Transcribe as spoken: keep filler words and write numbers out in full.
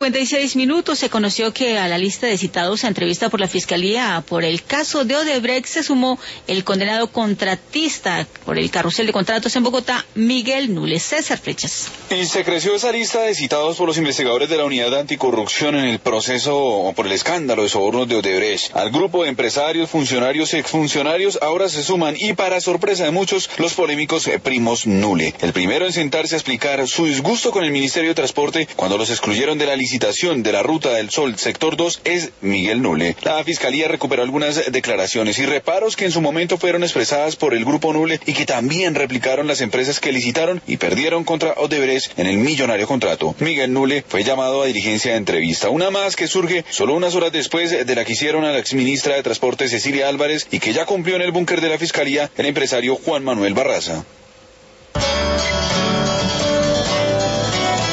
cincuenta y seis minutos se conoció que a la lista de citados a entrevista por la Fiscalía por el caso de Odebrecht se sumó el condenado contratista por el carrusel de contratos en Bogotá, Miguel Nule. César Flechas. Y se creció esa lista de citados por los investigadores de la Unidad de Anticorrupción en el proceso o por el escándalo de sobornos de Odebrecht. Al grupo de empresarios, funcionarios y exfuncionarios ahora se suman, y para sorpresa de muchos, los polémicos eh, primos Nule. El primero en sentarse a explicar su disgusto con el Ministerio de Transporte cuando los excluyeron de la licitación de la Ruta del Sol Sector dos es Miguel Nule. La Fiscalía recuperó algunas declaraciones y reparos que en su momento fueron expresadas por el grupo Nule y que también replicaron las empresas que licitaron y perdieron contra Odebrecht en el millonario contrato. Miguel Nule fue llamado a diligencia de entrevista, una más que surge solo unas horas después de la que hicieron a la exministra de Transporte Cecilia Álvarez y que ya cumplió en el búnker de la Fiscalía el empresario Juan Manuel Barraza.